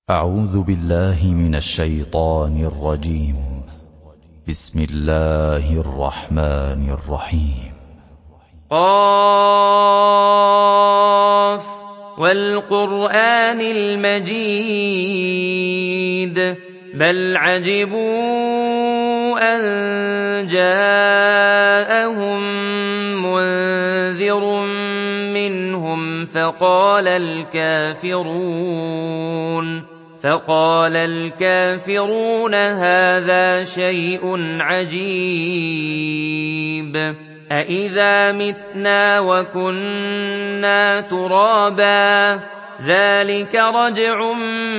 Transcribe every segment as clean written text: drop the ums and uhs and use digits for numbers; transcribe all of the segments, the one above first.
أعوذ بالله من الشيطان الرجيم. بسم الله الرحمن الرحيم. قاف والقرآن المجيد بل عجبوا أن جاءهم منذر منهم فقال الكافرون هذا شيء عجيب أإذا متنا وكنا ترابا ذلك رجع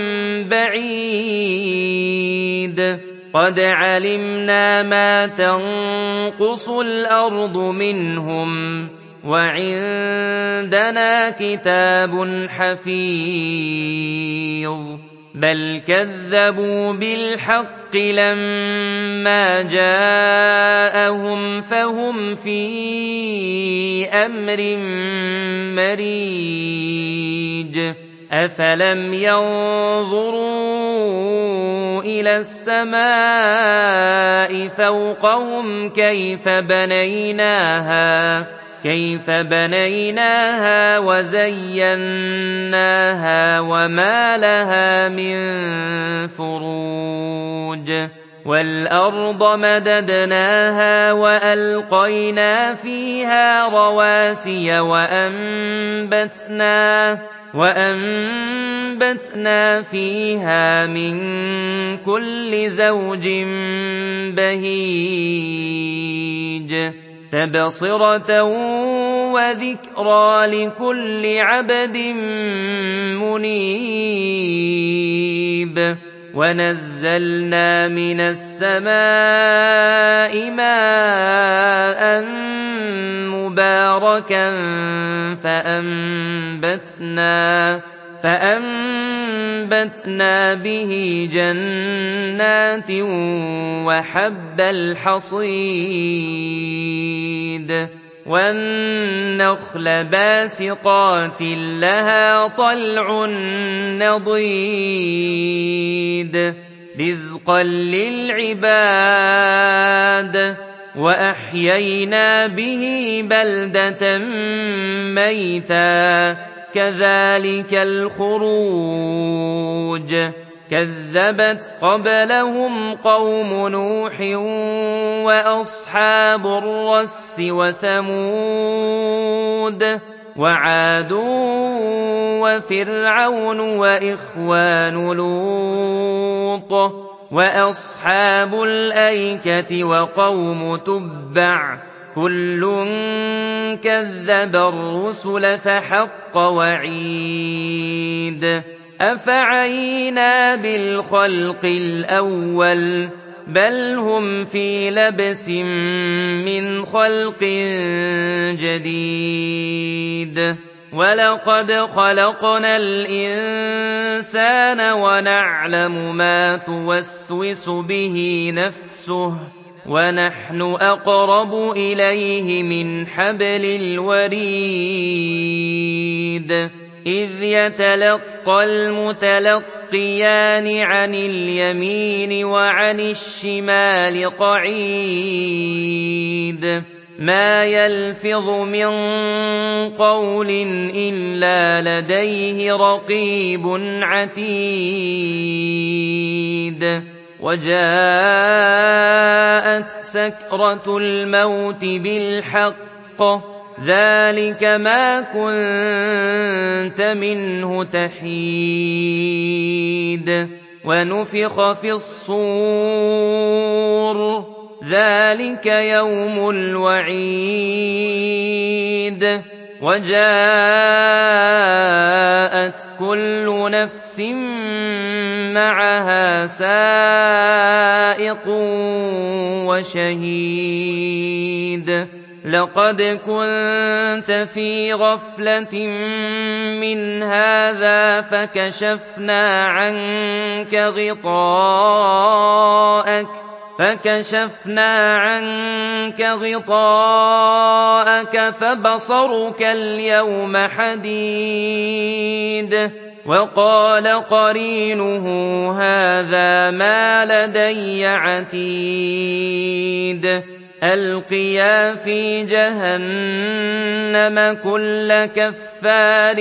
بعيد قد علمنا ما تنقص الأرض منهم وعندنا كتاب حفيظ بل كذبوا بالحق لما جاءهم فهم في أمر مريج أفلم ينظروا إلى السماء فوقهم كيف بنيناها وزيناها وما لها من فروج والأرض مددناها وألقينا فيها رواسي وأنبتنا فيها من كل زوج بهيج تبصرة وذكرى لكل عبد منيب ونزلنا من السماء ماء مباركا فأنبتنا به جنات وحب الحصيد والنخل باسقات لها طلع نضيد رزقا للعباد وأحيينا به بلدة ميتا كذلك الخروج كذبت قبلهم قوم نوح وأصحاب الرس وثمود وعاد وفرعون وإخوان لوط وأصحاب الأيكة وقوم تبع كل كذب الرسل فحق وعيد أفعينا بالخلق الأول بل هم في لبس من خلق جديد ولقد خلقنا الإنسان ونعلم ما توسوس به نفسه ونحن أقرب إليه من حبل الوريد إذ يتلقى المتلقيان عن اليمين وعن الشمال قعيد ما يلفظ من قول إلا لديه رقيب عتيد وجاءت سكرة الموت بالحق ذلك ما كنت منه تحيد ونفخ في الصور ذلك يوم الوعيد وجاءت كل نفس معها سائق وشهيد لقد كنت في غفلة من هذا فكشفنا عنك غطاءك فبصرك اليوم حديد وقال قرينه هذا ما لدي عتيد ألقيا في جهنم كل كفار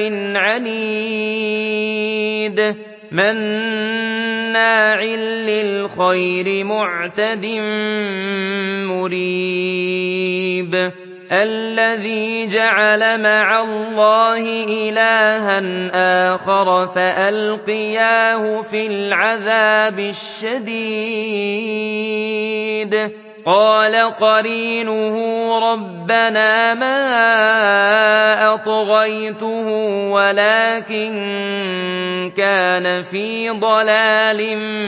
عنيد مناع للخير معتد مريب الذي جعل مع الله إلها آخر فألقياه في العذاب الشديد قال قرينه ربنا ما أطغيته ولكن كان في ضلال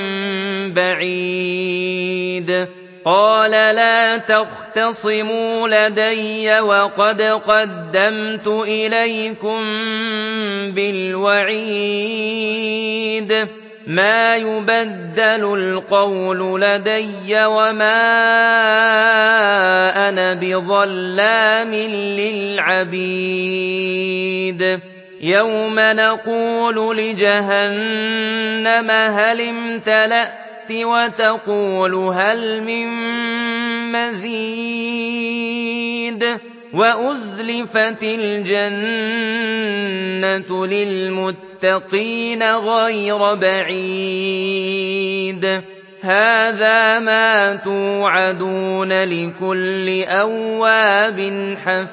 بعيد قال لا تختصموا لدي وقد قدمت إليكم بالوعيد ما يبدل القول لدي وما أنا بظلام للعبيد يوم نقول لجهنم هل امتلأت وتقول هل من مزيد وأزلفت الجنة للمتقين غير بعيد هذا ما توعدون لكل أواب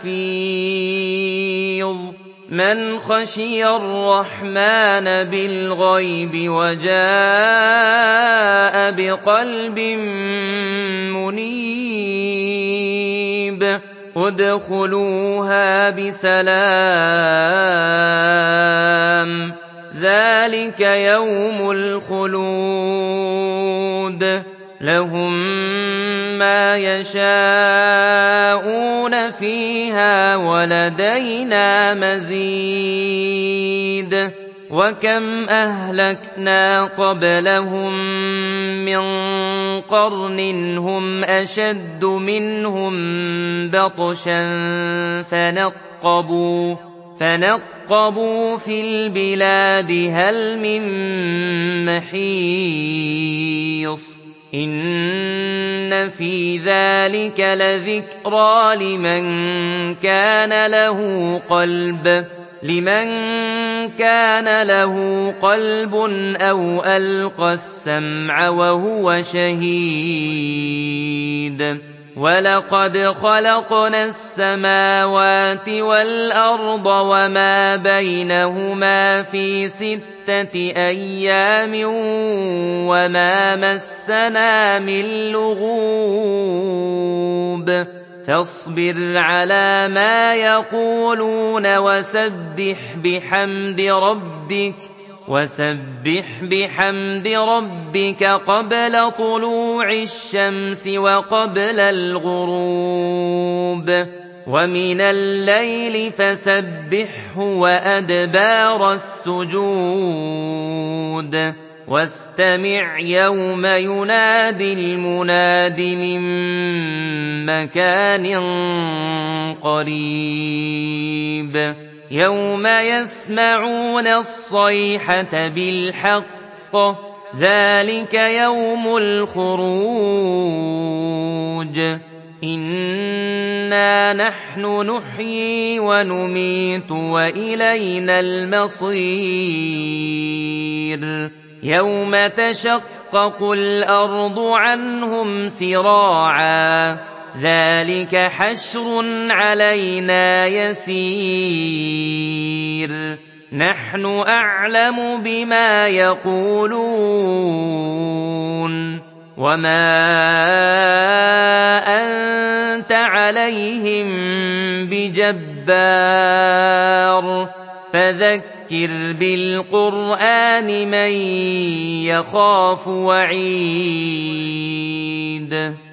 حفيظ من خشي الرحمن بالغيب وجاء بقلب منيب ادخلوها بسلام ذلك يوم الخلود لهم ما يشاءون فيها ولدينا مزيد وكم أهلكنا قبلهم من قرن هم أشد منهم بطشا فنقبوا في البلاد هل من محيص إن في ذلك لذكرى لمن كان له قلب أو ألقى السمع وهو شهيد ولقد خلقنا السماوات والأرض وما بينهما في 6 أيام وما مسنا من لغوب فاصبر على ما يقولون وسبح بحمد ربك قبل طلوع الشمس وقبل الغروب ومن الليل فسبحه وأدبار السجود واستمع يوم ينادي المناد من مكان قريب يوم يسمعون الصيحة بالحق ذلك يوم الخروج إنا نحن نحيي ونميت وإلينا المصير يوم تشقق الأرض عنهم سراعا ذلك حشر علينا يسير نحن أعلم بما يقولون وما أنت عليهم بجبار فذكر بالقرآن من يخاف وعيد